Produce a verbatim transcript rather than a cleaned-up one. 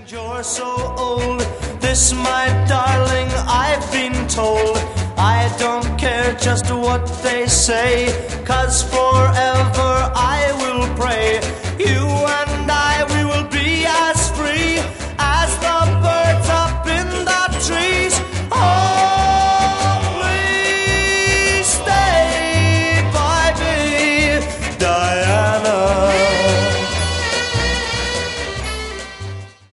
You're so old, this my darling, I've been told. I don't care just what they say, 'cause forever I will pray you